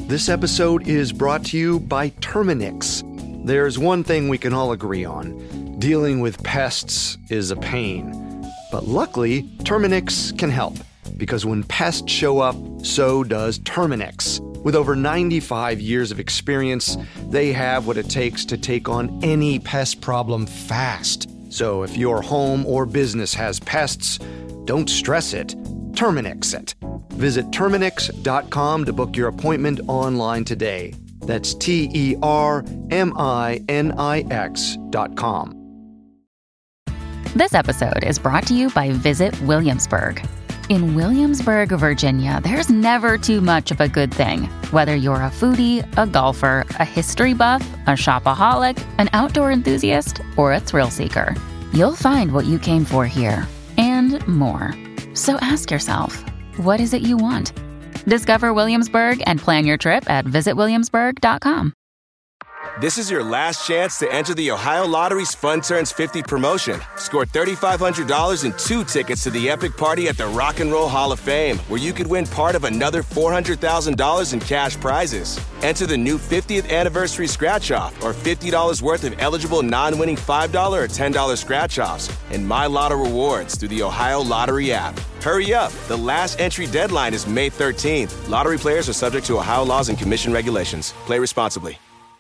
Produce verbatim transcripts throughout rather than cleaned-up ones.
This episode is brought to you by Terminix. There's one thing we can all agree on. Dealing with pests is a pain. But luckily, Terminix can help. Because when pests show up, so does Terminix. With over ninety-five years of experience, they have what it takes to take on any pest problem fast. So if your home or business has pests, don't stress it. Terminix it. Visit Terminix dot com to book your appointment online today. That's T E R M I N I X dot com. This episode is brought to you by Visit Williamsburg. In Williamsburg, Virginia, there's never too much of a good thing. Whether you're a foodie, a golfer, a history buff, a shopaholic, an outdoor enthusiast, or a thrill seeker, you'll find what you came for here and more. So ask yourself, what is it you want? Discover Williamsburg and plan your trip at visit williamsburg dot com. This is your last chance to enter the Ohio Lottery's Fun Turns fifty promotion. Score three thousand five hundred dollars and two tickets to the epic party at the Rock and Roll Hall of Fame, where you could win part of another four hundred thousand dollars in cash prizes. Enter the new fiftieth anniversary scratch-off or fifty dollars worth of eligible non-winning five dollars or ten dollars scratch-offs and My Lotto rewards through the Ohio Lottery app. Hurry up. The last entry deadline is May thirteenth. Lottery players are subject to Ohio laws and commission regulations. Play responsibly.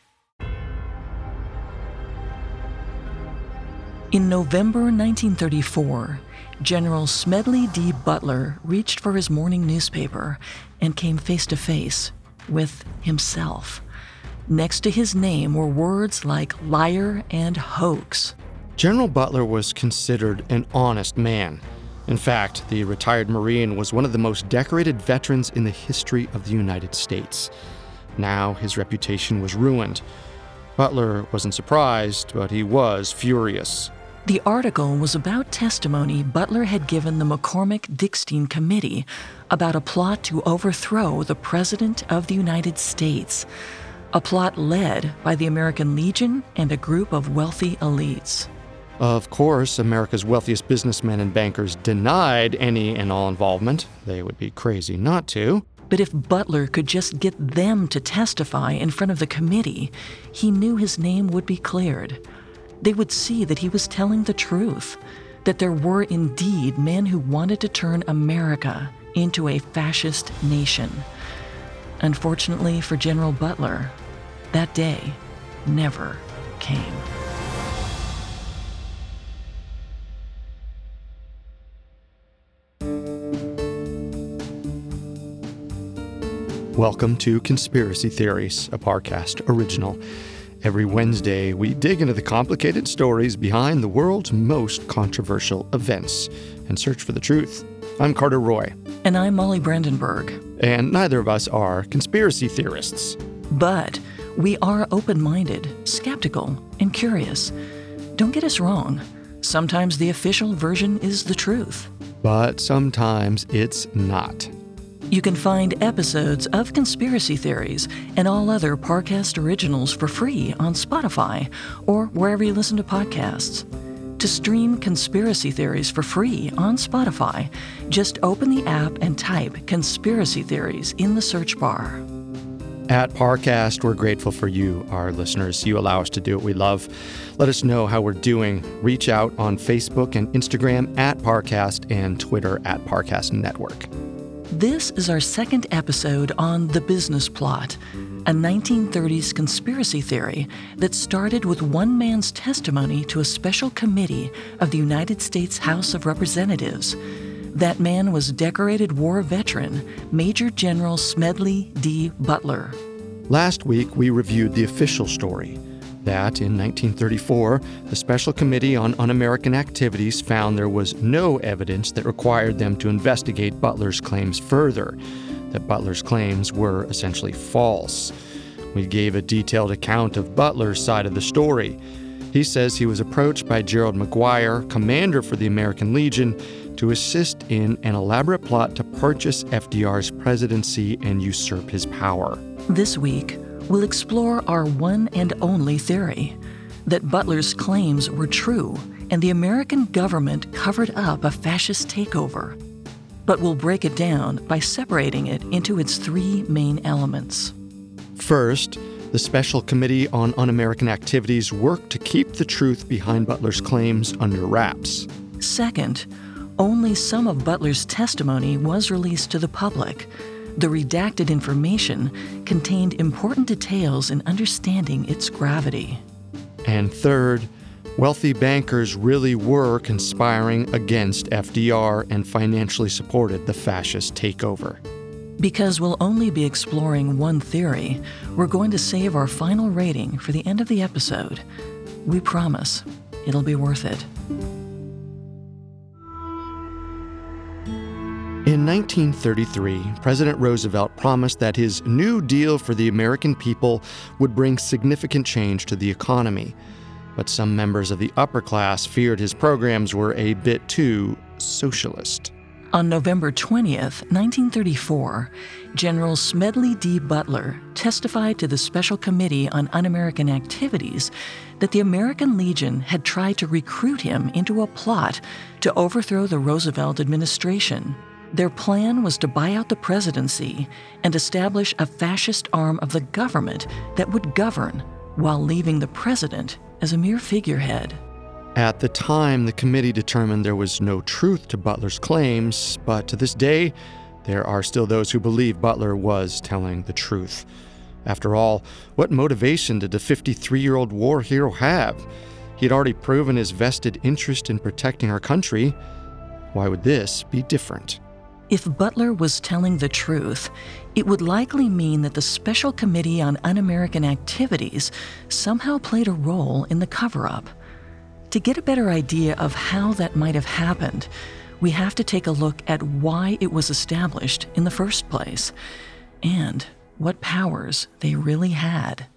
In November nineteen thirty-four, General Smedley D. Butler reached for his morning newspaper and came face to face with himself. Next to his name were words like liar and hoax. General Butler was considered an honest man. In fact, the retired Marine was one of the most decorated veterans in the history of the United States. Now his reputation was ruined. Butler wasn't surprised, but he was furious. The article was about testimony Butler had given the McCormick-Dickstein Committee about a plot to overthrow the President of the United States, a plot led by the American Legion and a group of wealthy elites. Of course, America's wealthiest businessmen and bankers denied any and all involvement. They would be crazy not to. But if Butler could just get them to testify in front of the committee, he knew his name would be cleared. They would see that he was telling the truth, that there were indeed men who wanted to turn America into a fascist nation. Unfortunately for General Butler, that day never came. Welcome to Conspiracy Theories, a Parcast original. Every Wednesday, we dig into the complicated stories behind the world's most controversial events and search for the truth. I'm Carter Roy. And I'm Molly Brandenburg. And neither of us are conspiracy theorists. But we are open-minded, skeptical, and curious. Don't get us wrong. Sometimes the official version is the truth. But sometimes it's not. You can find episodes of Conspiracy Theories and all other Parcast originals for free on Spotify or wherever you listen to podcasts. To stream Conspiracy Theories for free on Spotify, just open the app and type Conspiracy Theories in the search bar. At Parcast, we're grateful for you, our listeners. You allow us to do what we love. Let us know how we're doing. Reach out on Facebook and Instagram at Parcast and Twitter at Parcast Network. This is our second episode on The Business Plot, a nineteen thirties conspiracy theory that started with one man's testimony to a special committee of the United States House of Representatives. That man was decorated war veteran Major General Smedley D. Butler. Last week, we reviewed the official story. That in nineteen thirty-four, the Special Committee on Un-American Activities found there was no evidence that required them to investigate Butler's claims further, that Butler's claims were essentially false. We gave a detailed account of Butler's side of the story. He says he was approached by Gerald McGuire, commander for the American Legion, to assist in an elaborate plot to purchase F D R's presidency and usurp his power. This week, we'll explore our one and only theory, that Butler's claims were true and the American government covered up a fascist takeover. But we'll break it down by separating it into its three main elements. First, the Special Committee on Un-American Activities worked to keep the truth behind Butler's claims under wraps. Second, only some of Butler's testimony was released to the public. The redacted information contained important details in understanding its gravity. And third, wealthy bankers really were conspiring against F D R and financially supported the fascist takeover. Because we'll only be exploring one theory, we're going to save our final rating for the end of the episode. We promise it'll be worth it. In nineteen thirty-three, President Roosevelt promised that his New Deal for the American people would bring significant change to the economy. But some members of the upper class feared his programs were a bit too socialist. On November twentieth, nineteen thirty-four, General Smedley D. Butler testified to the Special Committee on Un-American Activities that the American Legion had tried to recruit him into a plot to overthrow the Roosevelt administration. Their plan was to buy out the presidency and establish a fascist arm of the government that would govern while leaving the president as a mere figurehead. At the time, the committee determined there was no truth to Butler's claims, but to this day, there are still those who believe Butler was telling the truth. After all, what motivation did the fifty-three-year-old war hero have? He'd already proven his vested interest in protecting our country. Why would this be different? If Butler was telling the truth, it would likely mean that the Special Committee on Un-American Activities somehow played a role in the cover-up. To get a better idea of how that might have happened, we have to take a look at why it was established in the first place, and what powers they really had.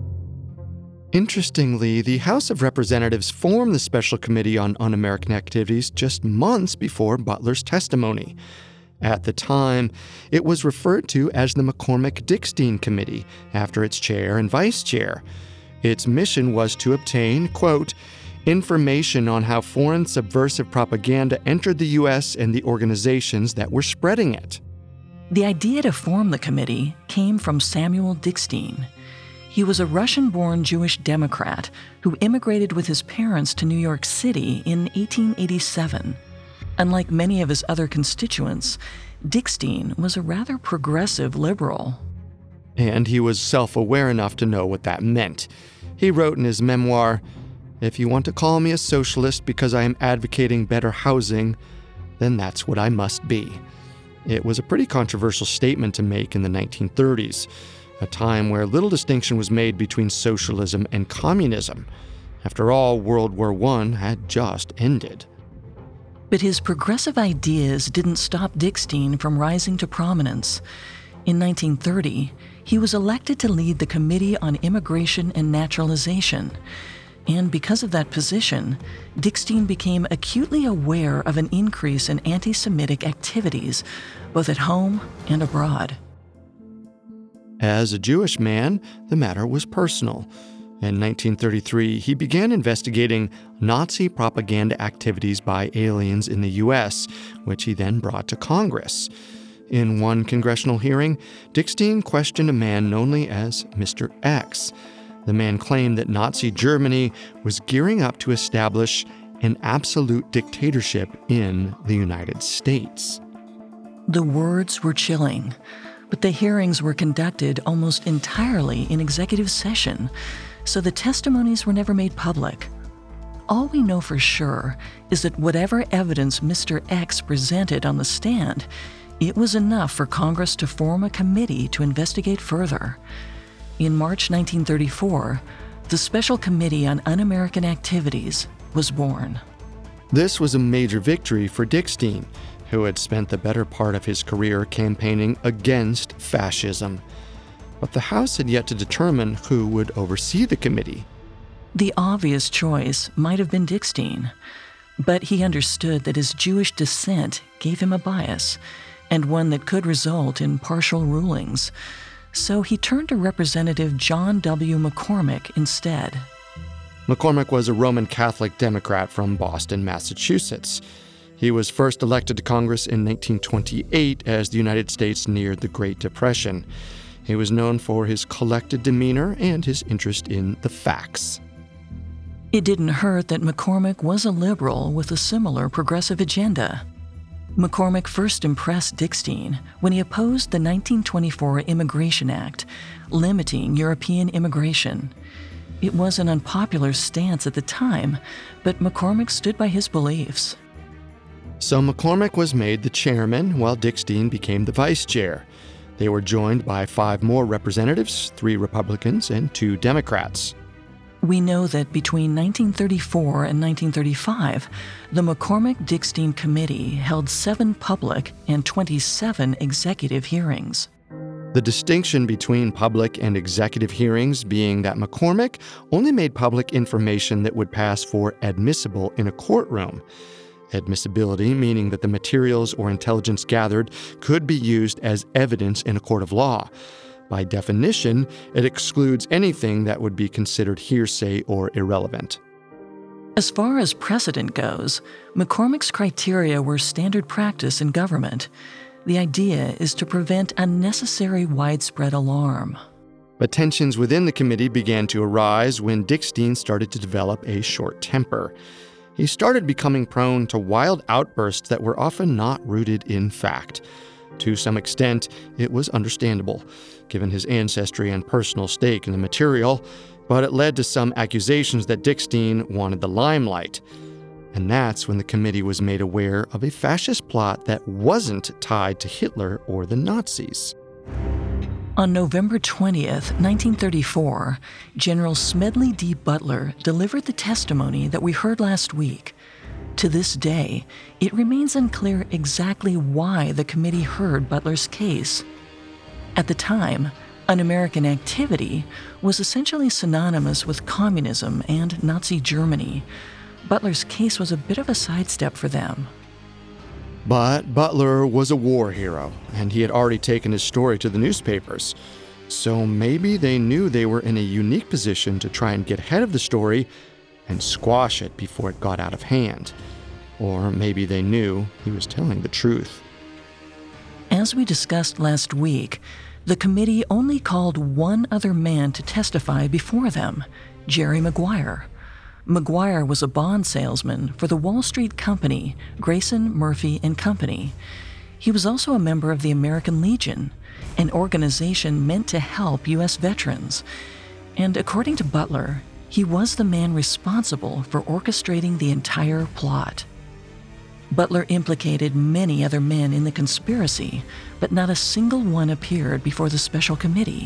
Interestingly, the House of Representatives formed the Special Committee on Un-American Activities just months before Butler's testimony. At the time, it was referred to as the McCormick-Dickstein Committee, after its chair and vice chair. Its mission was to obtain, quote, information on how foreign subversive propaganda entered the U S and the organizations that were spreading it. The idea to form the committee came from Samuel Dickstein. He was a Russian-born Jewish Democrat who immigrated with his parents to New York City in eighteen eighty-seven. Unlike many of his other constituents, Dickstein was a rather progressive liberal. And he was self-aware enough to know what that meant. He wrote in his memoir, "If you want to call me a socialist because I am advocating better housing, then that's what I must be." It was a pretty controversial statement to make in the nineteen thirties, a time where little distinction was made between socialism and communism. After all, World War One had just ended. But his progressive ideas didn't stop Dickstein from rising to prominence. In nineteen thirty, he was elected to lead the Committee on Immigration and Naturalization. And because of that position, Dickstein became acutely aware of an increase in anti-Semitic activities, both at home and abroad. As a Jewish man, the matter was personal. In nineteen thirty-three, he began investigating Nazi propaganda activities by aliens in the U S, which he then brought to Congress. In one congressional hearing, Dickstein questioned a man known as Mister X. The man claimed that Nazi Germany was gearing up to establish an absolute dictatorship in the United States. The words were chilling, but the hearings were conducted almost entirely in executive session, so the testimonies were never made public. All we know for sure is that whatever evidence Mister X presented on the stand, it was enough for Congress to form a committee to investigate further. In March nineteen thirty-four, the Special Committee on Un-American Activities was born. This was a major victory for Dickstein, who had spent the better part of his career campaigning against fascism. But the House had yet to determine who would oversee the committee. The obvious choice might have been Dickstein, but he understood that his Jewish descent gave him a bias, and one that could result in partial rulings. So he turned to Representative John W. McCormick instead. McCormick was a Roman Catholic Democrat from Boston, Massachusetts. He was first elected to Congress in nineteen twenty-eight as the United States neared the Great Depression. He was known for his collected demeanor and his interest in the facts. It didn't hurt that McCormick was a liberal with a similar progressive agenda. McCormick first impressed Dickstein when he opposed the nineteen twenty-four Immigration Act, limiting European immigration. It was an unpopular stance at the time, but McCormick stood by his beliefs. So McCormick was made the chairman, while Dickstein became the vice chair. They were joined by five more representatives, three Republicans and two Democrats. We know that between nineteen thirty-four and nineteen thirty-five, the McCormick-Dickstein Committee held seven public and twenty-seven executive hearings. The distinction between public and executive hearings being that McCormick only made public information that would pass for admissible in a courtroom. Admissibility meaning that the materials or intelligence gathered could be used as evidence in a court of law. By definition, it excludes anything that would be considered hearsay or irrelevant. As far as precedent goes, McCormick's criteria were standard practice in government. The idea is to prevent unnecessary widespread alarm. But tensions within the committee began to arise when Dickstein started to develop a short temper. He started becoming prone to wild outbursts that were often not rooted in fact. To some extent, it was understandable, given his ancestry and personal stake in the material, but it led to some accusations that Dickstein wanted the limelight. And that's when the committee was made aware of a fascist plot that wasn't tied to Hitler or the Nazis. On November twentieth, nineteen thirty-four, General Smedley D. Butler delivered the testimony that we heard last week. To this day, it remains unclear exactly why the committee heard Butler's case. At the time, un-American activity was essentially synonymous with communism and Nazi Germany. Butler's case was a bit of a sidestep for them. But Butler was a war hero, and he had already taken his story to the newspapers. So maybe they knew they were in a unique position to try and get ahead of the story and squash it before it got out of hand. Or maybe they knew he was telling the truth. As we discussed last week, the committee only called one other man to testify before them, Jerry Maguire. Maguire was a bond salesman for the Wall Street company Grayson, Murphy and Company. He was also a member of the American Legion, an organization meant to help U S veterans. And according to Butler, he was the man responsible for orchestrating the entire plot. Butler implicated many other men in the conspiracy, but not a single one appeared before the special committee.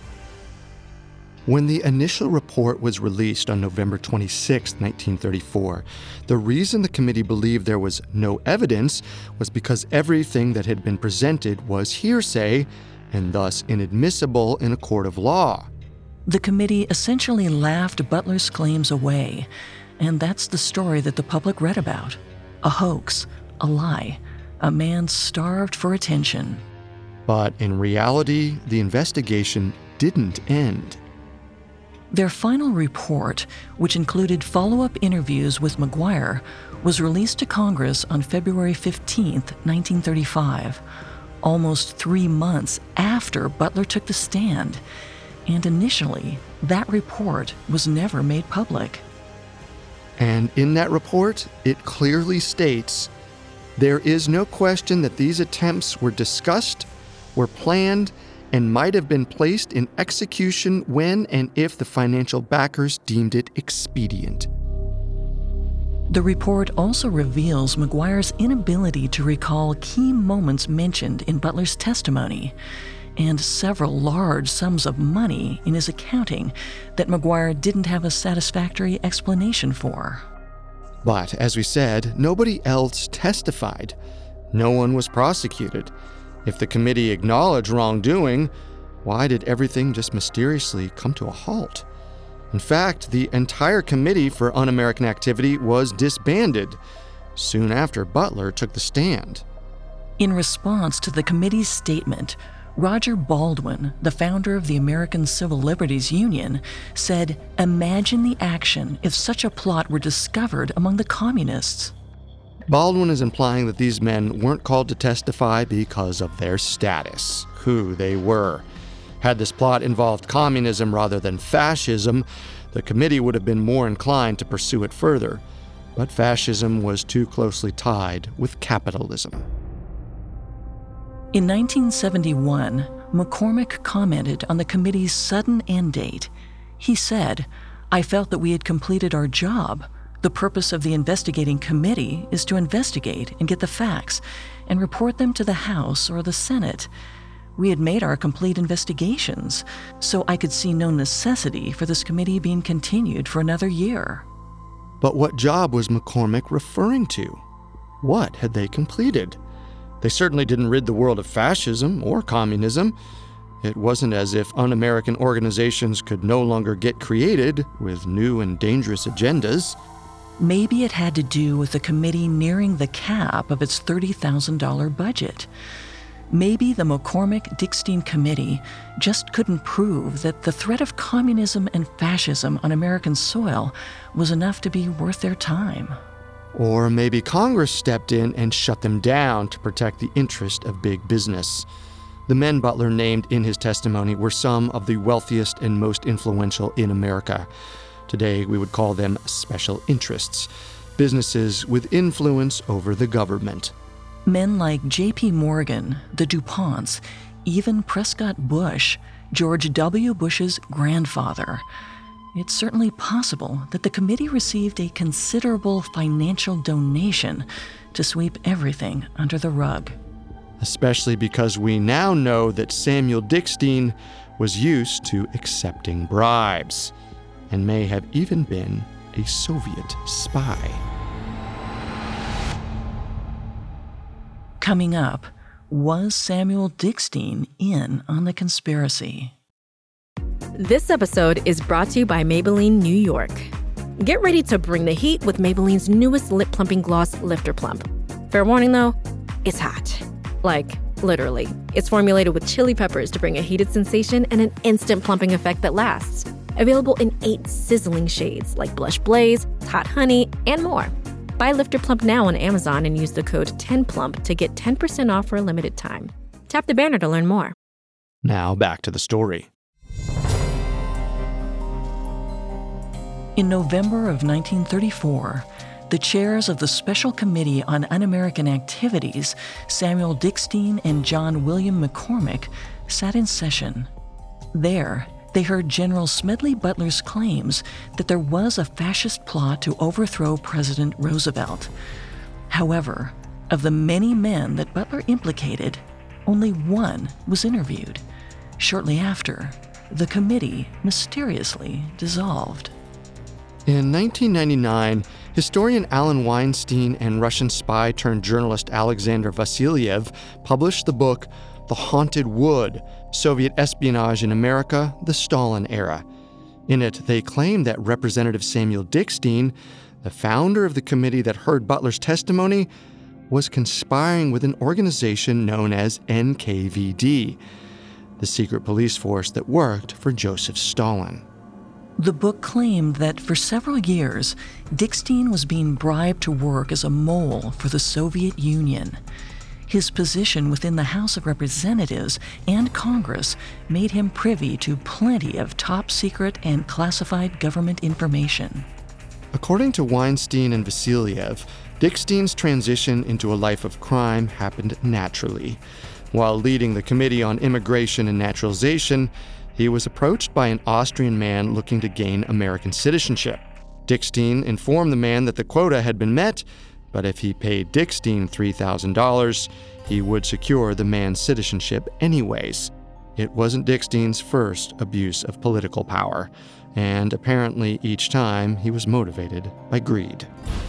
When the initial report was released on November twenty-sixth, nineteen thirty-four, the reason the committee believed there was no evidence was because everything that had been presented was hearsay and thus inadmissible in a court of law. The committee essentially laughed Butler's claims away, and that's the story that the public read about. A hoax, a lie, a man starved for attention. But in reality, the investigation didn't end. Their final report, which included follow-up interviews with Maguire, was released to Congress on February fifteenth, nineteen thirty-five, almost three months after Butler took the stand. And initially, that report was never made public. And in that report, it clearly states, there is no question that these attempts were discussed, were planned, and might have been placed in execution when and if the financial backers deemed it expedient. The report also reveals Maguire's inability to recall key moments mentioned in Butler's testimony, and several large sums of money in his accounting that Maguire didn't have a satisfactory explanation for. But, as we said, nobody else testified. No one was prosecuted. If the committee acknowledged wrongdoing, why did everything just mysteriously come to a halt? In fact, the entire Committee for Un-American Activity was disbanded soon after Butler took the stand. In response to the committee's statement, Roger Baldwin, the founder of the American Civil Liberties Union, said, "Imagine the action if such a plot were discovered among the communists." Baldwin is implying that these men weren't called to testify because of their status, who they were. Had this plot involved communism rather than fascism, the committee would have been more inclined to pursue it further. But fascism was too closely tied with capitalism. In nineteen seventy-one, McCormick commented on the committee's sudden end date. He said, "I felt that we had completed our job. The purpose of the investigating committee is to investigate and get the facts and report them to the House or the Senate. We had made our complete investigations, so I could see no necessity for this committee being continued for another year." But what job was McCormick referring to? What had they completed? They certainly didn't rid the world of fascism or communism. It wasn't as if un-American organizations could no longer get created with new and dangerous agendas. Maybe it had to do with the committee nearing the cap of its thirty thousand dollars budget. Maybe the McCormick-Dickstein Committee just couldn't prove that the threat of communism and fascism on American soil was enough to be worth their time. Or maybe Congress stepped in and shut them down to protect the interest of big business. The men Butler named in his testimony were some of the wealthiest and most influential in America. Today, we would call them special interests, businesses with influence over the government. Men like J P Morgan, the DuPonts, even Prescott Bush, George W. Bush's grandfather. It's certainly possible that the committee received a considerable financial donation to sweep everything under the rug. Especially because we now know that Samuel Dickstein was used to accepting bribes and may have even been a Soviet spy. Coming up, was Samuel Dickstein in on the conspiracy? This episode is brought to you by Maybelline New York. Get ready to bring the heat with Maybelline's newest lip plumping gloss, Lifter Plump. Fair warning though, it's hot. Like, literally. It's formulated with chili peppers to bring a heated sensation and an instant plumping effect that lasts. Available in eight sizzling shades like Blush Blaze, Hot Honey, and more. Buy Lifter Plump now on Amazon and use the code ten plump to get ten percent off for a limited time. Tap the banner to learn more. Now back to the story. In November of nineteen thirty-four, the chairs of the Special Committee on Un-American Activities, Samuel Dickstein and John William McCormick, sat in session. There, they heard General Smedley Butler's claims that there was a fascist plot to overthrow President Roosevelt. However, of the many men that Butler implicated, only one was interviewed. Shortly after, the committee mysteriously dissolved. In nineteen ninety-nine, historian Alan Weinstein and Russian spy turned journalist Alexander Vasilyev published the book The Haunted Wood, Soviet Espionage in America, the Stalin Era. In it, they claimed that Representative Samuel Dickstein, the founder of the committee that heard Butler's testimony, was conspiring with an organization known as N K V D, the secret police force that worked for Joseph Stalin. The book claimed that for several years, Dickstein was being bribed to work as a mole for the Soviet Union. His position within the House of Representatives and Congress made him privy to plenty of top-secret and classified government information. According to Weinstein and Vasilyev, Dickstein's transition into a life of crime happened naturally. While leading the Committee on Immigration and Naturalization, he was approached by an Austrian man looking to gain American citizenship. Dickstein informed the man that the quota had been met, but if he paid Dickstein three thousand dollars, he would secure the man's citizenship anyways. It wasn't Dickstein's first abuse of political power, and apparently each time he was motivated by greed.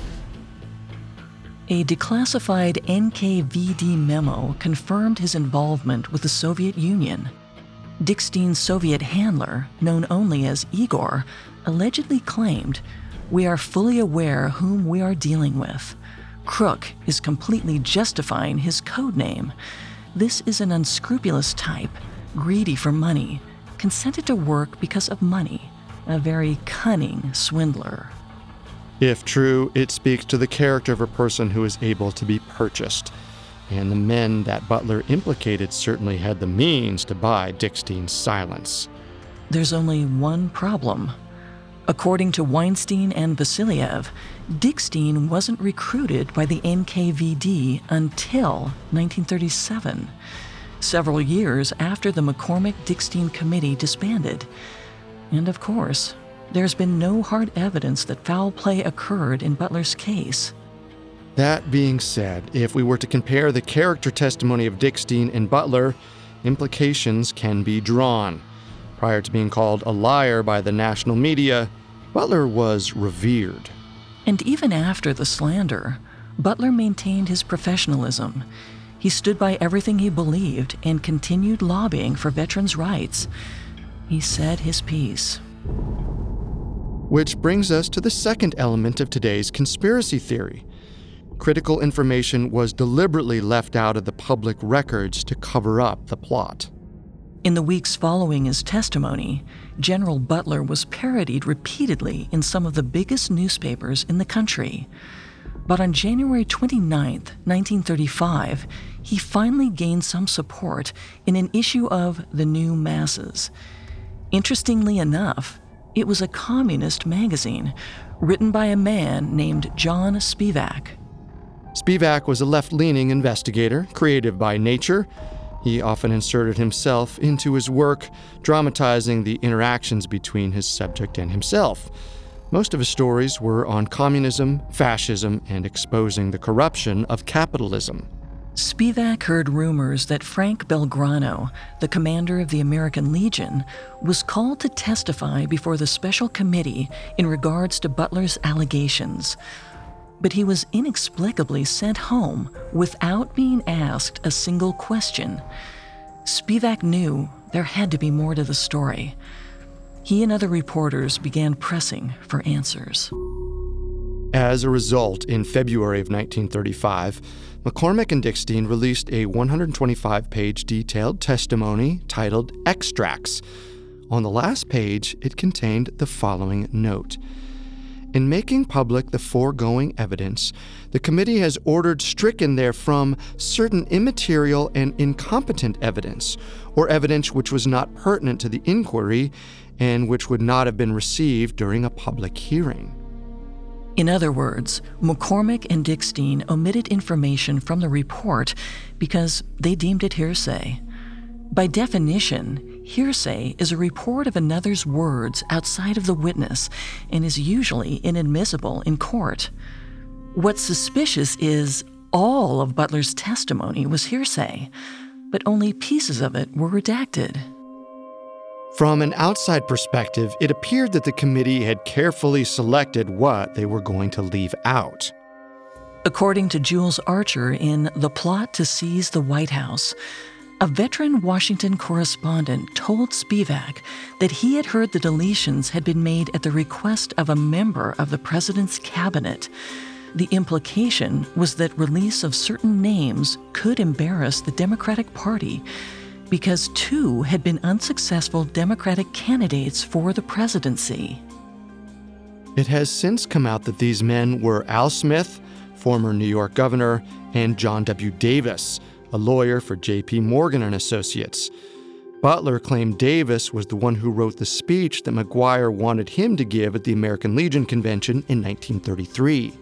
A declassified N K V D memo confirmed his involvement with the Soviet Union. Dickstein's Soviet handler, known only as Igor, allegedly claimed, "We are fully aware whom we are dealing with. Crook is completely justifying his code name. This is an unscrupulous type, greedy for money, consented to work because of money, a very cunning swindler." If true, it speaks to the character of a person who is able to be purchased. and the men that Butler implicated certainly had the means to buy Dickstein's silence. There's only one problem. According to Weinstein and Vasiliev, Dickstein wasn't recruited by the N K V D until nineteen thirty-seven, several years after the McCormick-Dickstein Committee disbanded. And of course, there's been no hard evidence that foul play occurred in Butler's case. That being said, if we were to compare the character testimony of Dickstein and Butler, implications can be drawn. Prior to being called a liar by the national media, Butler was revered. And even after the slander, Butler maintained his professionalism. He stood by everything he believed and continued lobbying for veterans' rights. He said his piece. Which brings us to the second element of today's conspiracy theory. Critical information was deliberately left out of the public records to cover up the plot. In the weeks following his testimony, General Butler was parodied repeatedly in some of the biggest newspapers in the country. But on January twenty-ninth, nineteen thirty-five, he finally gained some support in an issue of The New Masses. Interestingly enough, it was a communist magazine written by a man named John Spivak. Spivak was a left-leaning investigator, creative by nature. He often inserted himself into his work, dramatizing the interactions between his subject and himself. Most of his stories were on communism, fascism, and exposing the corruption of capitalism. Spivak heard rumors that Frank Belgrano, the commander of the American Legion, was called to testify before the special committee in regards to Butler's allegations. But he was inexplicably sent home without being asked a single question. Spivak knew there had to be more to the story. He and other reporters began pressing for answers. As a result, in February of nineteen thirty-five, McCormick and Dickstein released a one hundred twenty-five page detailed testimony titled Extracts. On the last page, it contained the following note. In making public the foregoing evidence, the committee has ordered stricken therefrom certain immaterial and incompetent evidence, or evidence which was not pertinent to the inquiry and which would not have been received during a public hearing. In other words, McCormick and Dickstein omitted information from the report because they deemed it hearsay. By definition, hearsay is a report of another's words outside of the witness and is usually inadmissible in court. What's suspicious is all of Butler's testimony was hearsay, but only pieces of it were redacted. From an outside perspective, it appeared that the committee had carefully selected what they were going to leave out. According to Jules Archer in The Plot to Seize the White House, a veteran Washington correspondent told Spivak that he had heard the deletions had been made at the request of a member of the president's cabinet. The implication was that release of certain names could embarrass the Democratic Party because two had been unsuccessful Democratic candidates for the presidency. It has since come out that these men were Al Smith, former New York governor, and John W. Davis, a lawyer for J P. Morgan and Associates. Butler claimed Davis was the one who wrote the speech that McGuire wanted him to give at the American Legion Convention in nineteen thirty-three.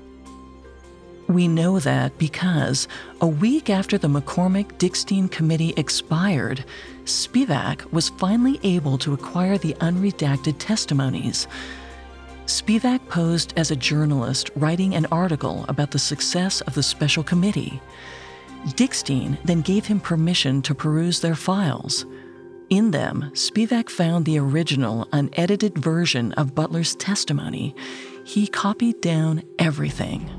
We know that because a week after the McCormick-Dickstein Committee expired, Spivak was finally able to acquire the unredacted testimonies. Spivak posed as a journalist writing an article about the success of the special committee. Dickstein then gave him permission to peruse their files. In them, Spivak found the original, unedited version of Butler's testimony. He copied down everything.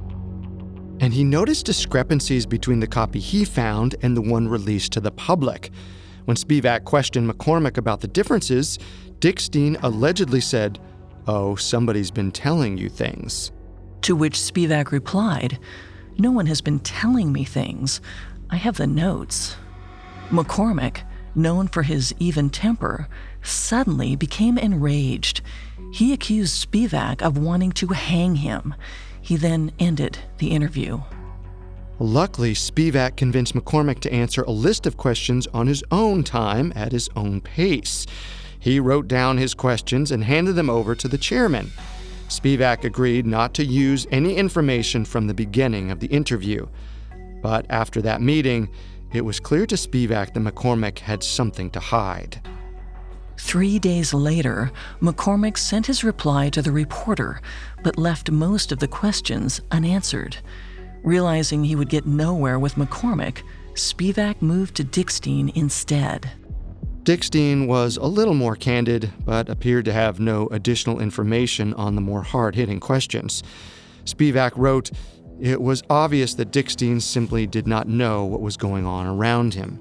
And he noticed discrepancies between the copy he found and the one released to the public. When Spivak questioned McCormick about the differences, Dickstein allegedly said, "Oh, somebody's been telling you things." To which Spivak replied, "No one has been telling me things. I have the notes." McCormick, known for his even temper, suddenly became enraged. He accused Spivak of wanting to hang him. He then ended the interview. Luckily, Spivak convinced McCormick to answer a list of questions on his own time at his own pace. He wrote down his questions and handed them over to the chairman. Spivak agreed not to use any information from the beginning of the interview. But after that meeting, it was clear to Spivak that McCormick had something to hide. Three days later, McCormick sent his reply to the reporter, but left most of the questions unanswered. Realizing he would get nowhere with McCormick, Spivak moved to Dickstein instead. Dickstein was a little more candid, but appeared to have no additional information on the more hard-hitting questions. Spivak wrote, "It was obvious that Dickstein simply did not know what was going on around him."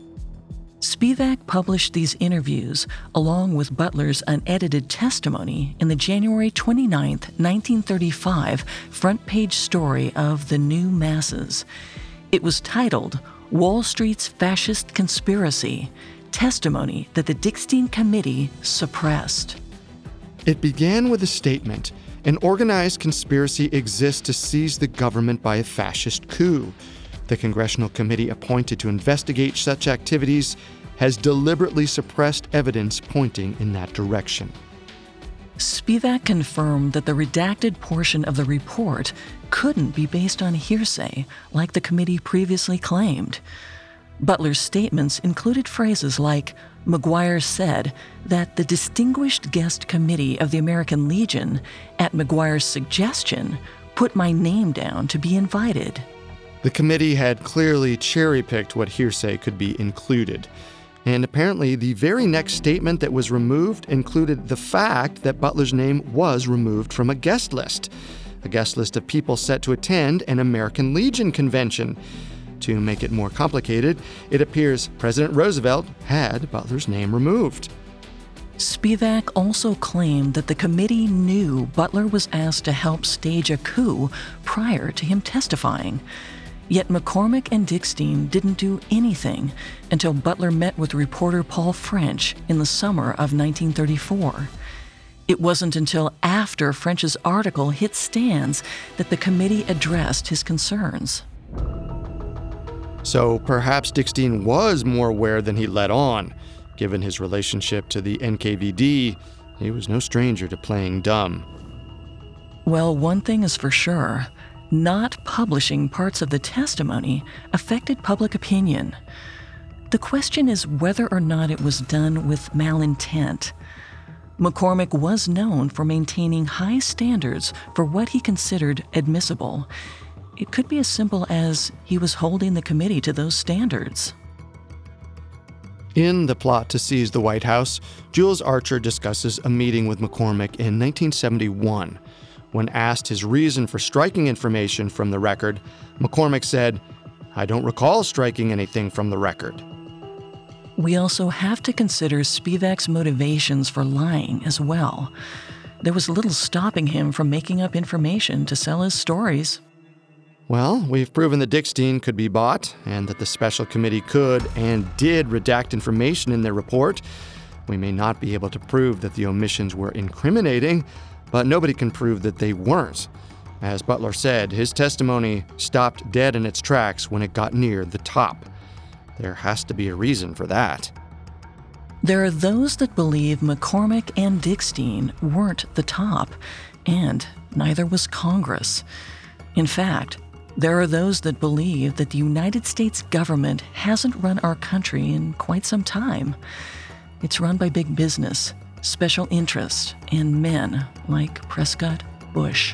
Spivak published these interviews, along with Butler's unedited testimony, in the January twenty-ninth, nineteen thirty-five front-page story of The New Masses. It was titled, "Wall Street's Fascist Conspiracy, Testimony that the Dickstein Committee Suppressed." It began with a statement: "An organized conspiracy exists to seize the government by a fascist coup. The congressional committee appointed to investigate such activities has deliberately suppressed evidence pointing in that direction." Spivak confirmed that the redacted portion of the report couldn't be based on hearsay, like the committee previously claimed. Butler's statements included phrases like, "McGuire said that the Distinguished Guest Committee of the American Legion, at McGuire's suggestion, put my name down to be invited." The committee had clearly cherry-picked what hearsay could be included. And apparently, the very next statement that was removed included the fact that Butler's name was removed from a guest list, a guest list of people set to attend an American Legion convention. To make it more complicated, it appears President Roosevelt had Butler's name removed. Spivak also claimed that the committee knew Butler was asked to help stage a coup prior to him testifying. Yet McCormick and Dickstein didn't do anything until Butler met with reporter Paul French in the summer of nineteen thirty-four. It wasn't until after French's article hit stands that the committee addressed his concerns. So perhaps Dickstein was more aware than he let on. Given his relationship to the N K V D, he was no stranger to playing dumb. Well, one thing is for sure. Not publishing parts of the testimony affected public opinion. The question is whether or not it was done with malintent. McCormick was known for maintaining high standards for what he considered admissible. It could be as simple as he was holding the committee to those standards. In The Plot to Seize the White House, Jules Archer discusses a meeting with McCormick in nineteen seventy-one. When asked his reason for striking information from the record, McCormick said, "I don't recall striking anything from the record." We also have to consider Spivak's motivations for lying as well. There was little stopping him from making up information to sell his stories. Well, we've proven that Dickstein could be bought, and that the special committee could and did redact information in their report. We may not be able to prove that the omissions were incriminating, but nobody can prove that they weren't. As Butler said, his testimony stopped dead in its tracks when it got near the top. There has to be a reason for that. There are those that believe McCormick and Dickstein weren't the top, and neither was Congress. In fact, there are those that believe that the United States government hasn't run our country in quite some time. It's run by big business, special interests, and men like Prescott Bush.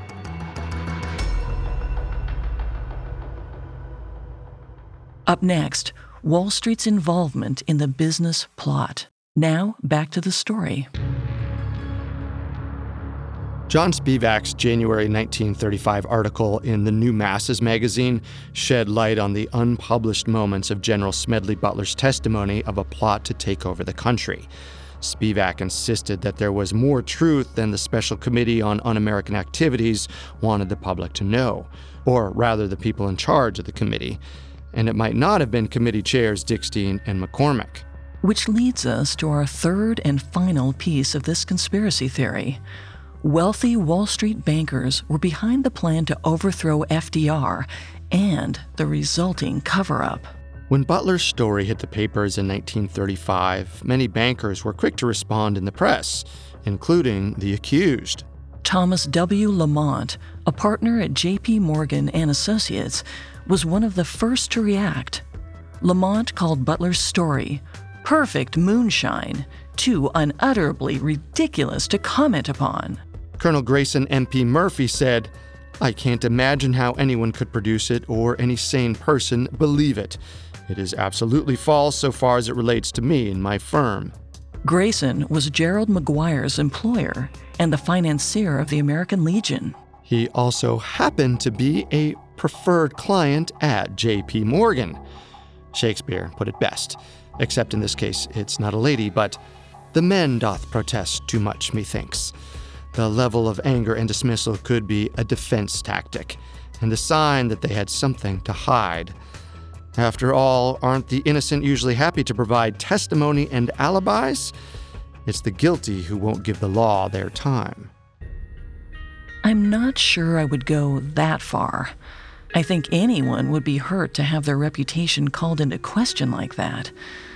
Up next, Wall Street's involvement in the business plot. Now, back to the story. John Spivak's January nineteen thirty-five article in The New Masses magazine shed light on the unpublished moments of General Smedley Butler's testimony of a plot to take over the country. Spivak insisted that there was more truth than the Special Committee on Un-American Activities wanted the public to know, or rather the people in charge of the committee, and it might not have been committee chairs Dickstein and McCormick. Which leads us to our third and final piece of this conspiracy theory. Wealthy Wall Street bankers were behind the plan to overthrow F D R and the resulting cover-up. When Butler's story hit the papers in nineteen thirty-five, many bankers were quick to respond in the press, including the accused. Thomas W. Lamont, a partner at J P Morgan and Associates, was one of the first to react. Lamont called Butler's story perfect moonshine, too unutterably ridiculous to comment upon. Colonel Grayson M P Murphy said, "I can't imagine how anyone could produce it or any sane person believe it. It is absolutely false so far as it relates to me and my firm." Grayson was Gerald McGuire's employer and the financier of the American Legion. He also happened to be a preferred client at J P Morgan. Shakespeare put it best, except in this case it's not a lady, but "the men doth protest too much, methinks." The level of anger and dismissal could be a defense tactic, and a sign that they had something to hide. After all, aren't the innocent usually happy to provide testimony and alibis? It's the guilty who won't give the law their time. I'm not sure I would go that far. I think anyone would be hurt to have their reputation called into question like that.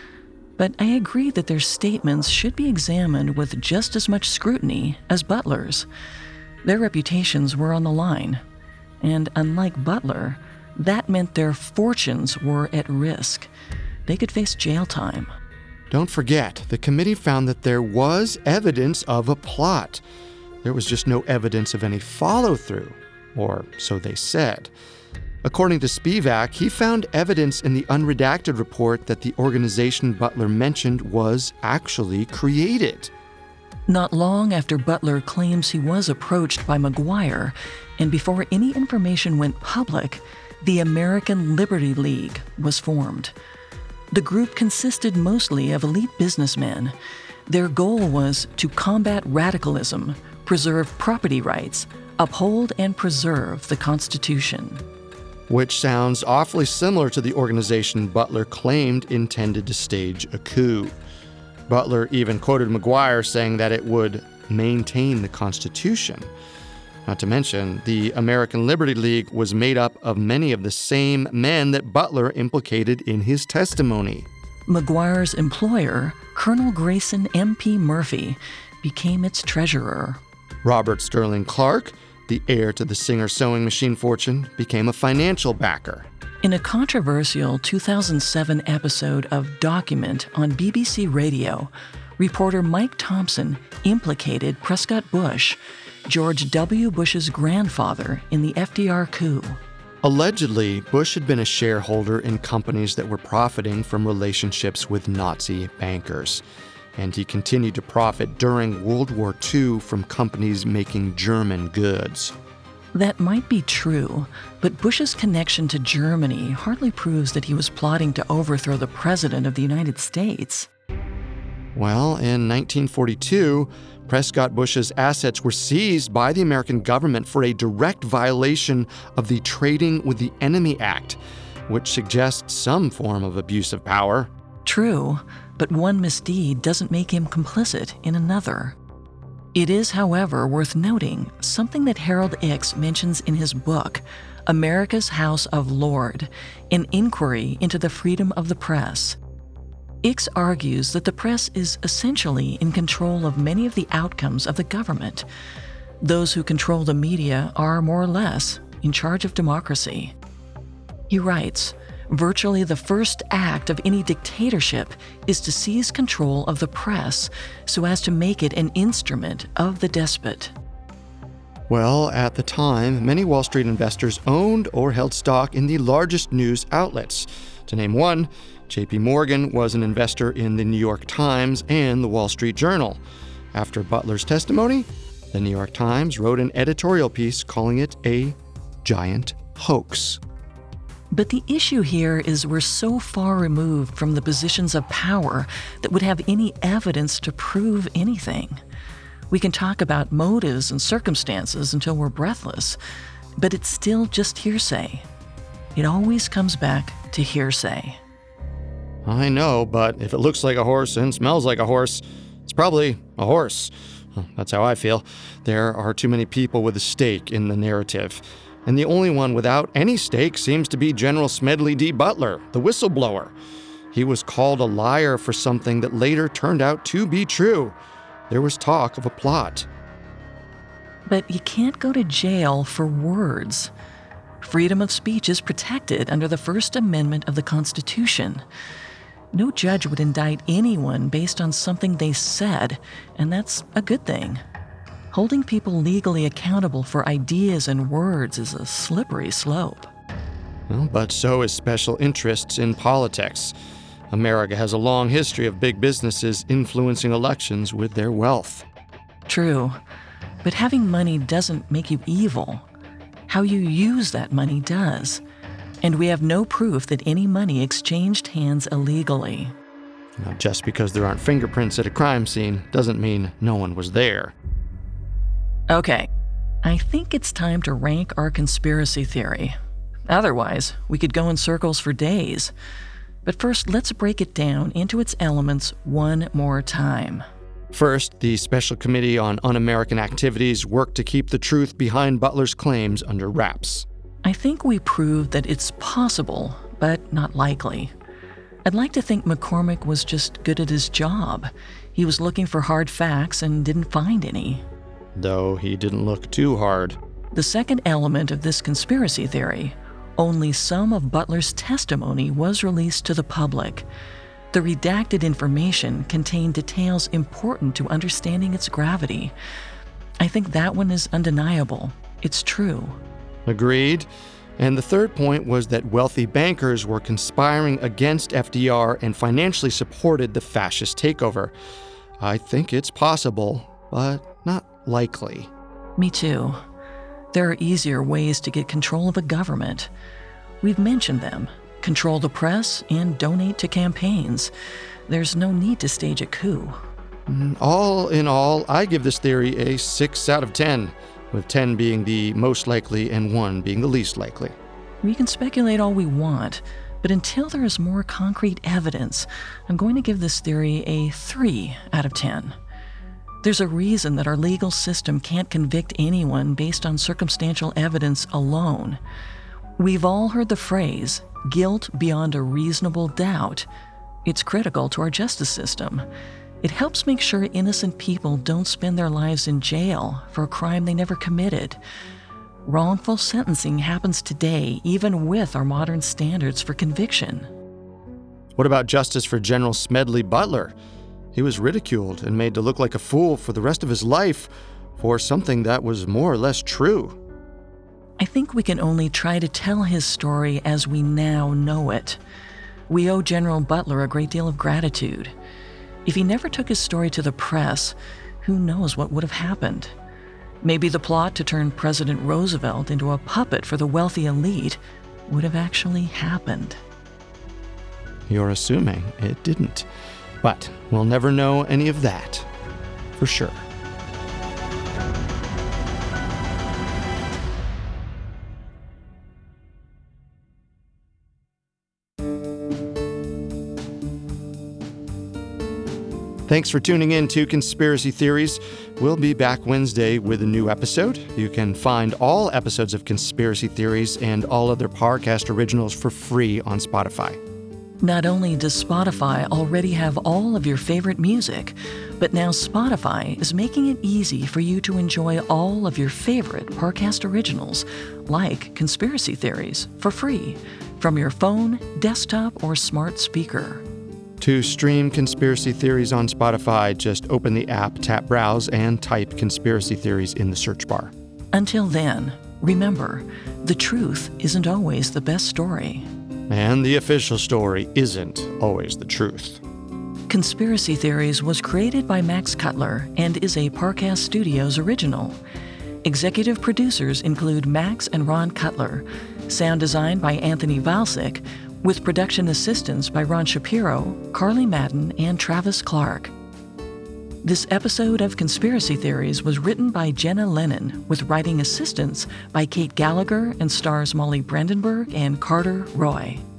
But I agree that their statements should be examined with just as much scrutiny as Butler's. Their reputations were on the line, and unlike Butler, that meant their fortunes were at risk. They could face jail time. Don't forget, the committee found that there was evidence of a plot. There was just no evidence of any follow-through, or so they said. According to Spivak, he found evidence in the unredacted report that the organization Butler mentioned was actually created. Not long after Butler claims he was approached by McGuire, and before any information went public, the American Liberty League was formed. The group consisted mostly of elite businessmen. Their goal was to combat radicalism, preserve property rights, uphold and preserve the Constitution. Which sounds awfully similar to the organization Butler claimed intended to stage a coup. Butler even quoted McGuire saying that it would maintain the Constitution. Not to mention, the American Liberty League was made up of many of the same men that Butler implicated in his testimony. McGuire's employer, Colonel Grayson M P Murphy, became its treasurer. Robert Sterling Clark, the heir to the Singer sewing machine fortune, became a financial backer. In a controversial two thousand seven episode of Document on B B C Radio, reporter Mike Thompson implicated Prescott Bush, George W. Bush's grandfather, in the F D R coup. Allegedly, Bush had been a shareholder in companies that were profiting from relationships with Nazi bankers, and he continued to profit during World War Two from companies making German goods. That might be true, but Bush's connection to Germany hardly proves that he was plotting to overthrow the President of the United States. Well, in nineteen forty-two, Prescott Bush's assets were seized by the American government for a direct violation of the Trading with the Enemy Act, which suggests some form of abuse of power. True, but one misdeed doesn't make him complicit in another. It is, however, worth noting something that Harold Ickes mentions in his book, America's House of Lord, an inquiry into the freedom of the press. Ickes argues that the press is essentially in control of many of the outcomes of the government. Those who control the media are more or less in charge of democracy. He writes, virtually the first act of any dictatorship is to seize control of the press so as to make it an instrument of the despot. Well, at the time, many Wall Street investors owned or held stock in the largest news outlets. To name one, J P Morgan was an investor in the New York Times and the Wall Street Journal. After Butler's testimony, the New York Times wrote an editorial piece calling it a giant hoax. But the issue here is we're so far removed from the positions of power that would have any evidence to prove anything. We can talk about motives and circumstances until we're breathless, but it's still just hearsay. It always comes back to hearsay. I know, but if it looks like a horse and smells like a horse, it's probably a horse. That's how I feel. There are too many people with a stake in the narrative. And the only one without any stake seems to be General Smedley D. Butler, the whistleblower. He was called a liar for something that later turned out to be true. There was talk of a plot. But you can't go to jail for words. Freedom of speech is protected under the First Amendment of the Constitution. No judge would indict anyone based on something they said, and that's a good thing. Holding people legally accountable for ideas and words is a slippery slope. Well, but so is special interests in politics. America has a long history of big businesses influencing elections with their wealth. True, but having money doesn't make you evil. How you use that money does. And we have no proof that any money exchanged hands illegally. Now, just because there aren't fingerprints at a crime scene doesn't mean no one was there. Okay, I think it's time to rank our conspiracy theory. Otherwise, we could go in circles for days. But first, let's break it down into its elements one more time. First, the Special Committee on Un-American Activities worked to keep the truth behind Butler's claims under wraps. I think we proved that it's possible, but not likely. I'd like to think McCormick was just good at his job. He was looking for hard facts and didn't find any. Though he didn't look too hard. The second element of this conspiracy theory, only some of Butler's testimony was released to the public. The redacted information contained details important to understanding its gravity. I think that one is undeniable. It's true. Agreed. And the third point was that wealthy bankers were conspiring against F D R and financially supported the fascist takeover. I think it's possible, but not likely. Me too. There are easier ways to get control of a government. We've mentioned them. Control the press and donate to campaigns. There's no need to stage a coup. All in all, I give this theory a six out of ten, with ten being the most likely and one being the least likely. We can speculate all we want, but until there is more concrete evidence, I'm going to give this theory a three out of ten. There's a reason that our legal system can't convict anyone based on circumstantial evidence alone. We've all heard the phrase, guilt beyond a reasonable doubt. It's critical to our justice system. It helps make sure innocent people don't spend their lives in jail for a crime they never committed. Wrongful sentencing happens today, even with our modern standards for conviction. What about justice for General Smedley Butler? He was ridiculed and made to look like a fool for the rest of his life for something that was more or less true. I think we can only try to tell his story as we now know it. We owe General Butler a great deal of gratitude. If he never took his story to the press, who knows what would have happened? Maybe the plot to turn President Roosevelt into a puppet for the wealthy elite would have actually happened. You're assuming it didn't. But we'll never know any of that, for sure. Thanks for tuning in to Conspiracy Theories. We'll be back Wednesday with a new episode. You can find all episodes of Conspiracy Theories and all other Parcast originals for free on Spotify. Not only does Spotify already have all of your favorite music, but now Spotify is making it easy for you to enjoy all of your favorite Parcast originals, like Conspiracy Theories, for free, from your phone, desktop, or smart speaker. To stream Conspiracy Theories on Spotify, just open the app, tap Browse, and type Conspiracy Theories in the search bar. Until then, remember, the truth isn't always the best story. And the official story isn't always the truth. Conspiracy Theories was created by Max Cutler and is a Parcast Studios original. Executive producers include Max and Ron Cutler. Sound design by Anthony Valsic, with production assistance by Ron Shapiro, Carly Madden, and Travis Clark. This episode of Conspiracy Theories was written by Jenna Lennon, with writing assistance by Kate Gallagher and stars Molly Brandenburg and Carter Roy.